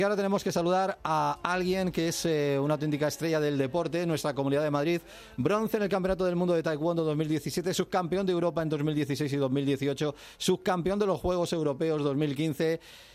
Y ahora tenemos que saludar a alguien que es una auténtica estrella del deporte en nuestra Comunidad de Madrid. Bronce en el Campeonato del Mundo de Taekwondo 2017, subcampeón de Europa en 2016 y 2018, subcampeón de los Juegos Europeos 2015.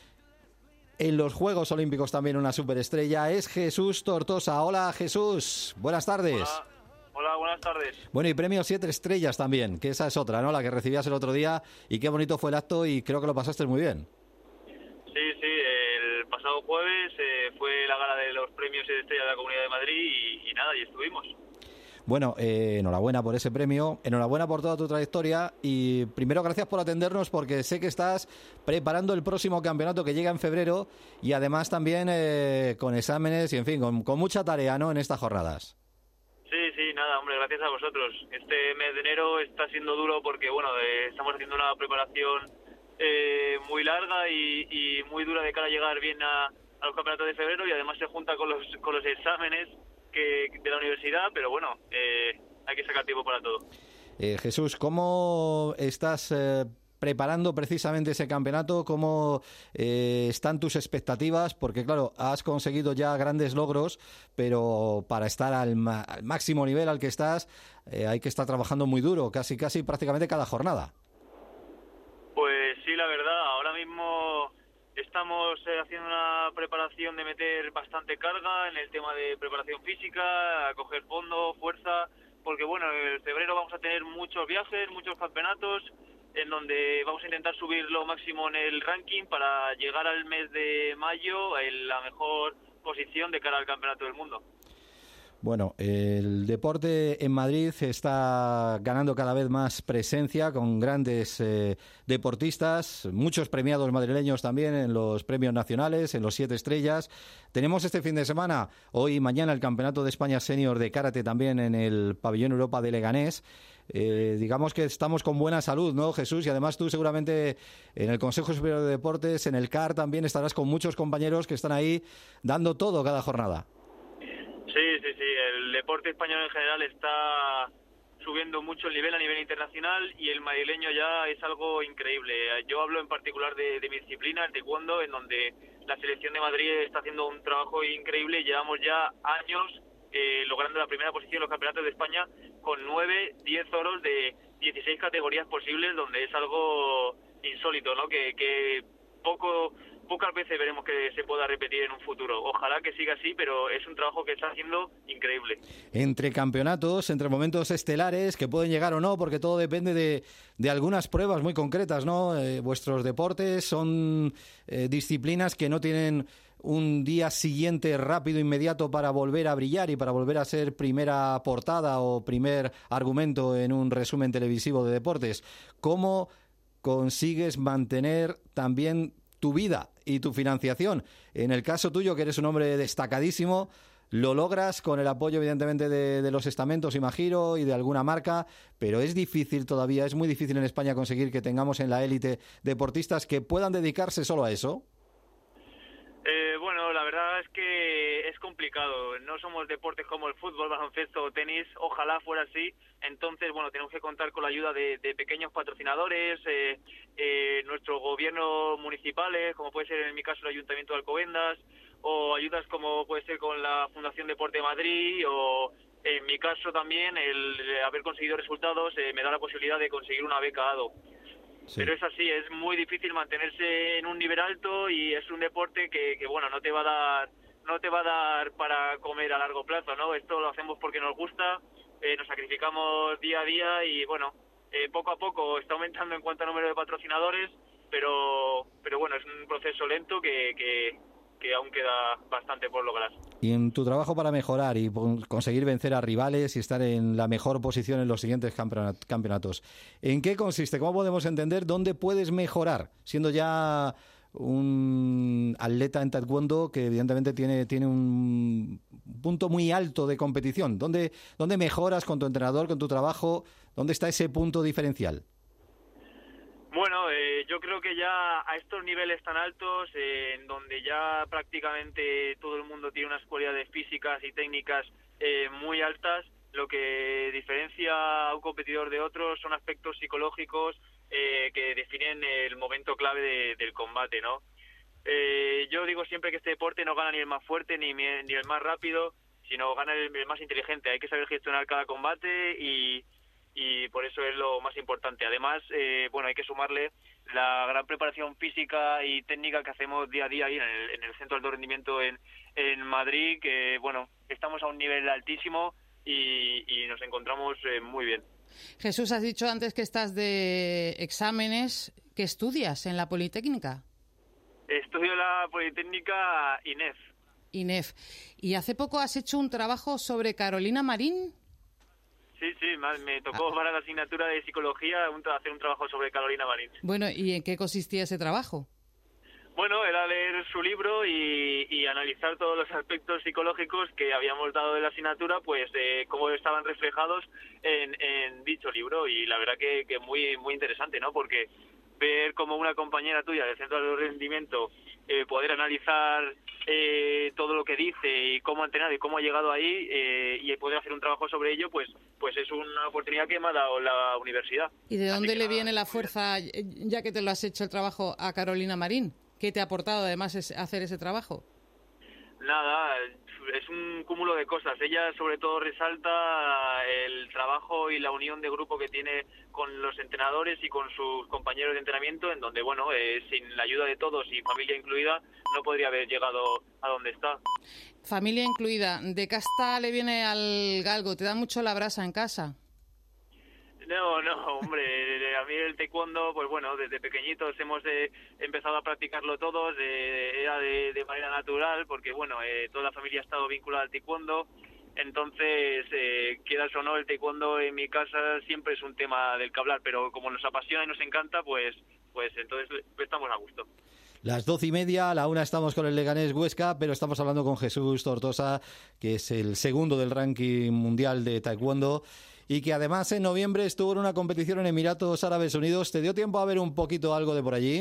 En los Juegos Olímpicos también una superestrella. Es Jesús Tortosa. Hola, Jesús. Buenas tardes. Hola, buenas tardes. Bueno, y premio 7 estrellas también, que esa es otra, ¿no? La que recibías el otro día. Y qué bonito fue el acto y creo que lo pasaste muy bien. Sí, el pasado jueves fue la gala de los premios 7 estrellas de la Comunidad de Madrid y estuvimos. Bueno, enhorabuena por ese premio, enhorabuena por toda tu trayectoria y primero gracias por atendernos porque sé que estás preparando el próximo campeonato que llega en febrero y además también con exámenes y en fin, con mucha tarea, ¿no?, en estas jornadas. Sí, nada, hombre, gracias a vosotros. Este mes de enero está siendo duro porque, bueno, estamos haciendo una preparación muy larga y muy dura de cara a llegar bien a los campeonatos de febrero y además se junta con los exámenes de la universidad, pero bueno, hay que sacar tiempo para todo. Jesús, ¿cómo estás preparando precisamente ese campeonato? ¿Cómo están tus expectativas? Porque claro, has conseguido ya grandes logros, pero para estar al máximo nivel al que estás, hay que estar trabajando muy duro, casi prácticamente cada jornada. Pues sí, la verdad, ahora mismo estamos haciendo una preparación de meter bastante carga en el tema de preparación física, a coger fondo, fuerza, porque bueno, en febrero vamos a tener muchos viajes, muchos campeonatos, en donde vamos a intentar subir lo máximo en el ranking para llegar al mes de mayo en la mejor posición de cara al Campeonato del Mundo. Bueno, el deporte en Madrid está ganando cada vez más presencia con grandes deportistas, muchos premiados madrileños también en los premios nacionales, en los 7 estrellas. Tenemos este fin de semana, hoy y mañana, el Campeonato de España Senior de Karate también en el Pabellón Europa de Leganés. Digamos que estamos con buena salud, ¿no, Jesús? Y además tú seguramente en el Consejo Superior de Deportes, en el CAR también estarás con muchos compañeros que están ahí dando todo cada jornada. Sí, el deporte español en general está subiendo mucho el nivel a nivel internacional y el madrileño ya es algo increíble. Yo hablo en particular de mi disciplina, el taekwondo, en donde la selección de Madrid está haciendo un trabajo increíble. Llevamos ya años logrando la primera posición en los campeonatos de España con 10 oros de 16 categorías posibles, donde es algo insólito, ¿no? Que pocas veces veremos que se pueda repetir en un futuro. Ojalá que siga así, pero es un trabajo que está haciendo increíble. Entre campeonatos, entre momentos estelares que pueden llegar o no, porque todo depende de algunas pruebas muy concretas, ¿no? Vuestros deportes son disciplinas que no tienen un día siguiente rápido, inmediato para volver a brillar y para volver a ser primera portada o primer argumento en un resumen televisivo de deportes. ¿Cómo consigues mantener también tu vida y tu financiación? En el caso tuyo, que eres un hombre destacadísimo, lo logras con el apoyo evidentemente de los estamentos, imagino, y de alguna marca, pero es difícil todavía, es muy difícil en España conseguir que tengamos en la élite deportistas que puedan dedicarse solo a eso. Bueno, la verdad es que es complicado. No somos deportes como el fútbol, baloncesto o tenis. Ojalá fuera así. Entonces, bueno, tenemos que contar con la ayuda de pequeños patrocinadores, nuestros gobiernos municipales, como puede ser en mi caso el Ayuntamiento de Alcobendas, o ayudas como puede ser con la Fundación Deporte Madrid, o en mi caso también el haber conseguido resultados me da la posibilidad de conseguir una beca ADO. Sí. Pero es así, es muy difícil mantenerse en un nivel alto y es un deporte que bueno, no te va a dar para comer a largo plazo, ¿no? Esto lo hacemos porque nos gusta, nos sacrificamos día a día y bueno, poco a poco está aumentando en cuanto a número de patrocinadores, pero bueno, es un proceso lento que aún queda bastante por lograr. Y en tu trabajo para mejorar y conseguir vencer a rivales y estar en la mejor posición en los siguientes campeonatos, ¿en qué consiste? ¿Cómo podemos entender dónde puedes mejorar, siendo ya un atleta en taekwondo que evidentemente tiene un punto muy alto de competición? ¿Dónde mejoras con tu entrenador, con tu trabajo? ¿Dónde está ese punto diferencial? Bueno, yo creo que ya a estos niveles tan altos, en donde ya prácticamente todo el mundo tiene unas cualidades físicas y técnicas muy altas, lo que diferencia a un competidor de otro son aspectos psicológicos que definen el momento clave del combate, ¿no? Yo digo siempre que este deporte no gana ni el más fuerte ni el más rápido, sino gana el más inteligente. Hay que saber gestionar cada combate y por eso es lo más importante. Además, hay que sumarle la gran preparación física y técnica que hacemos día a día ahí en el Centro de Alto Rendimiento en Madrid, que estamos a un nivel altísimo y nos encontramos muy bien. Jesús, has dicho antes que estás de exámenes. ¿Qué estudias en la Politécnica? Estudio la Politécnica INEF. ¿Y hace poco has hecho un trabajo sobre Carolina Marín? Sí, me tocó para la asignatura de psicología hacer un trabajo sobre Carolina Marín. Bueno, ¿y en qué consistía ese trabajo? Bueno, era leer su libro y analizar todos los aspectos psicológicos que habíamos dado de la asignatura, pues cómo estaban reflejados en dicho libro. Y la verdad que muy muy interesante, ¿no? Porque ver cómo una compañera tuya del Centro de Rendimiento poder analizar todo lo que dice y cómo ha entrenado y cómo ha llegado ahí y poder hacer un trabajo sobre ello, pues es una oportunidad que me ha dado la universidad. ¿Y de dónde le viene la fuerza, ya que te lo has hecho el trabajo, a Carolina Marín? ¿Qué te ha aportado además hacer ese trabajo? Nada, es un cúmulo de cosas. Ella sobre todo resalta el trabajo y la unión de grupo que tiene con los entrenadores y con sus compañeros de entrenamiento, en donde, sin la ayuda de todos y familia incluida, no podría haber llegado a donde está. Familia incluida. ¿De casta le viene al galgo? ¿Te da mucho la brasa en casa? No, hombre, a mí el taekwondo, pues desde pequeñitos hemos empezado a practicarlo todos, era de manera natural, porque toda la familia ha estado vinculada al taekwondo, entonces, quieras o no, el taekwondo en mi casa siempre es un tema del que hablar, pero como nos apasiona y nos encanta, pues entonces estamos a gusto. Las 12:30, a la 1 estamos con el Leganés Huesca, pero estamos hablando con Jesús Tortosa, que es el segundo del ranking mundial de taekwondo, y que además en noviembre estuvo en una competición en Emiratos Árabes Unidos. ¿Te dio tiempo a ver un poquito algo de por allí?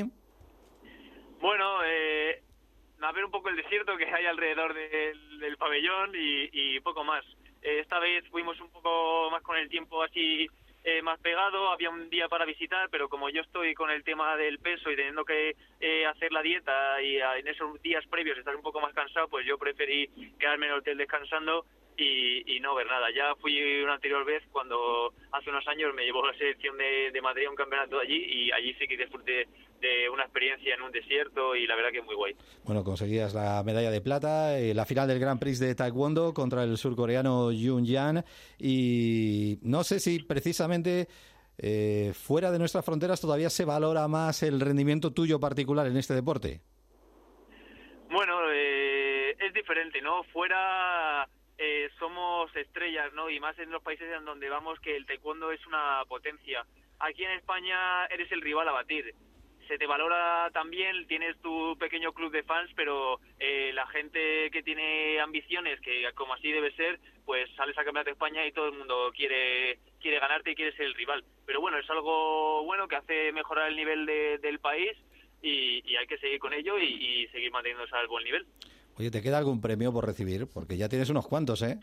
Bueno, a ver un poco el desierto que hay alrededor del pabellón y poco más. Esta vez fuimos un poco más con el tiempo así más pegado, había un día para visitar, pero como yo estoy con el tema del peso y teniendo que hacer la dieta y en esos días previos estar un poco más cansado, pues yo preferí quedarme en el hotel descansando y no ver nada. Ya fui una anterior vez cuando hace unos años me llevó la selección de Madrid a un campeonato allí y allí sí que disfruté de una experiencia en un desierto y la verdad que muy guay. Bueno, conseguías la medalla de plata, la final del Grand Prix de Taekwondo contra el surcoreano Yoon Jan, y no sé si precisamente fuera de nuestras fronteras todavía se valora más el rendimiento tuyo particular en este deporte. Bueno, es diferente, ¿no? Fuera somos estrellas, ¿no? Y más en los países en donde vamos, que el taekwondo es una potencia. Aquí en España eres el rival a batir. Se te valora también, tienes tu pequeño club de fans, pero la gente que tiene ambiciones, que como así debe ser, pues sales a Campeonato de España y todo el mundo quiere ganarte y quiere ser el rival. Pero bueno, es algo bueno que hace mejorar el nivel del país y hay que seguir con ello y seguir manteniéndose al buen nivel. Oye, ¿te queda algún premio por recibir? Porque ya tienes unos cuantos, ¿eh?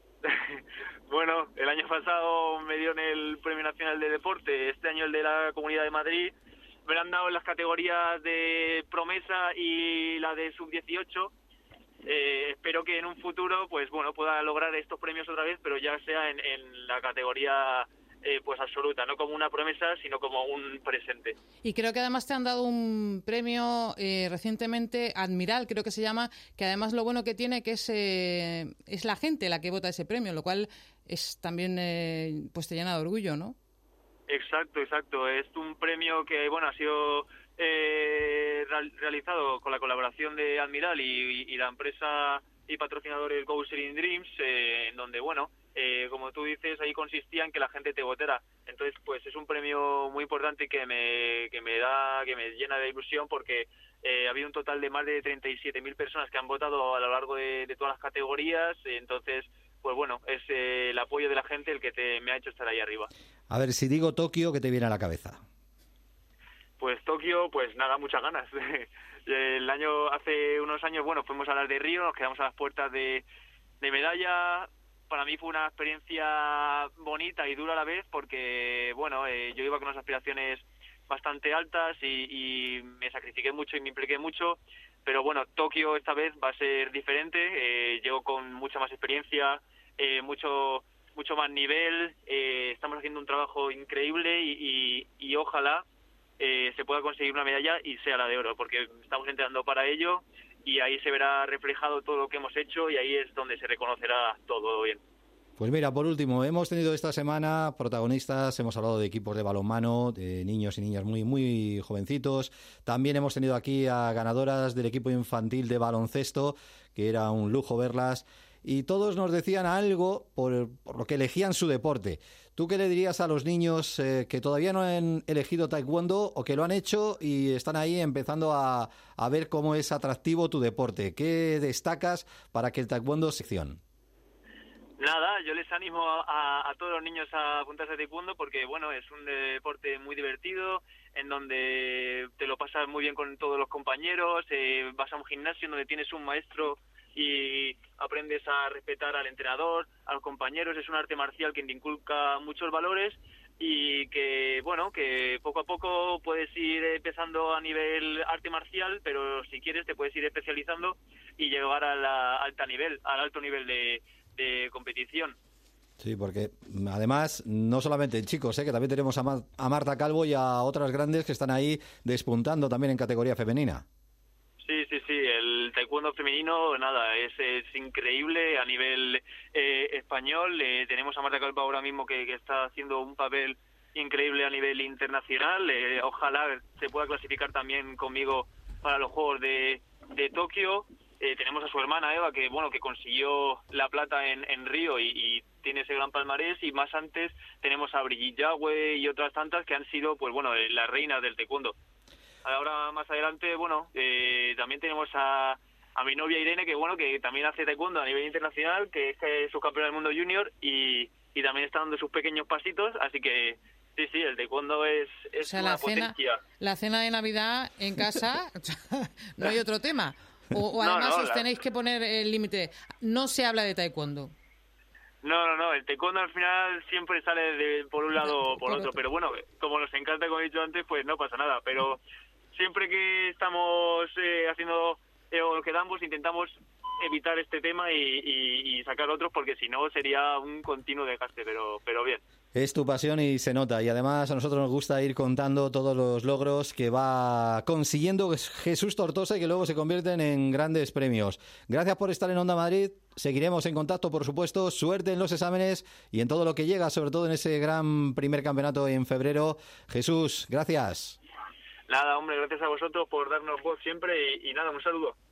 Bueno, el año pasado me dieron el Premio Nacional de Deporte, este año el de la Comunidad de Madrid. Me lo han dado en las categorías de promesa y la de sub-18. Espero que en un futuro pueda lograr estos premios otra vez, pero ya sea en la categoría absoluta, no como una promesa, sino como un presente. Y creo que además te han dado un premio recientemente, Admiral, creo que se llama, que además lo bueno que tiene que es la gente la que vota ese premio, lo cual es también te llena de orgullo, ¿no? Exacto. Es un premio que ha sido realizado con la colaboración de Admiral y la empresa y patrocinadores Go Sharing Dreams, en donde como tú dices, ahí consistía en que la gente te votara. Entonces, pues es un premio muy importante que me llena de ilusión porque ha habido un total de más de 37.000 personas que han votado a lo largo de todas las categorías. Entonces, es el apoyo de la gente el que me ha hecho estar ahí arriba. A ver, si digo Tokio, ¿qué te viene a la cabeza? Pues Tokio, muchas ganas. Hace unos años, fuimos a las de Río, nos quedamos a las puertas de medalla. Para mí fue una experiencia bonita y dura a la vez porque, yo iba con unas aspiraciones bastante altas y me sacrifiqué mucho y me impliqué mucho, pero bueno, Tokio esta vez va a ser diferente. Llego con mucha más experiencia, mucho más nivel. Estamos haciendo un trabajo increíble y ojalá se pueda conseguir una medalla y sea la de oro, porque estamos entrenando para ello y ahí se verá reflejado todo lo que hemos hecho y ahí es donde se reconocerá todo bien. Pues mira, por último, hemos tenido esta semana protagonistas, hemos hablado de equipos de balonmano, de niños y niñas muy, muy jovencitos. También hemos tenido aquí a ganadoras del equipo infantil de baloncesto, que era un lujo verlas. Y todos nos decían algo por lo que elegían su deporte. ¿Tú qué le dirías a los niños que todavía no han elegido taekwondo o que lo han hecho y están ahí empezando a ver cómo es atractivo tu deporte? ¿Qué destacas para que el taekwondo sea sección? Nada, yo les animo a todos los niños a apuntarse a taekwondo porque, bueno, es un deporte muy divertido, en donde te lo pasas muy bien con todos los compañeros, vas a un gimnasio donde tienes un maestro y aprendes a respetar al entrenador, a los compañeros. Es un arte marcial que te inculca muchos valores y que, bueno, que poco a poco puedes ir empezando a nivel arte marcial, pero si quieres te puedes ir especializando y llegar al alto nivel de competición. Sí, porque además no solamente en chicos, que también tenemos a Marta Calvo y a otras grandes que están ahí despuntando también en categoría femenina. Sí, el taekwondo femenino, nada, es increíble a nivel español. Tenemos a Marta Calvo ahora mismo que está haciendo un papel increíble a nivel internacional. Ojalá se pueda clasificar también conmigo para los Juegos de Tokio. Tenemos a su hermana Eva, que bueno, que consiguió la plata en Río y tiene ese gran palmarés, y más antes tenemos a Brigitte Yagüe y otras tantas que han sido, pues bueno, las reinas del taekwondo. Ahora más adelante, bueno, también tenemos a mi novia Irene, que bueno, que también hace taekwondo a nivel internacional, que es subcampeona del mundo junior y también está dando sus pequeños pasitos, así que sí, el taekwondo es o sea, una potencia. La cena de Navidad en casa, no hay otro tema. O además os tenéis que poner el límite. No se habla de taekwondo. No, el taekwondo al final siempre sale por un lado o por otro, pero bueno, como nos encanta, como he dicho antes, pues no pasa nada, pero siempre que estamos haciendo o lo que damos, intentamos evitar este tema y sacar otros, porque si no sería un continuo desgaste, pero bien. Es tu pasión y se nota, y además a nosotros nos gusta ir contando todos los logros que va consiguiendo Jesús Tortosa y que luego se convierten en grandes premios. Gracias por estar en Onda Madrid, seguiremos en contacto, por supuesto, suerte en los exámenes y en todo lo que llega, sobre todo en ese gran primer campeonato en febrero. Jesús, gracias. Nada, hombre, gracias a vosotros por darnos voz siempre y nada, un saludo.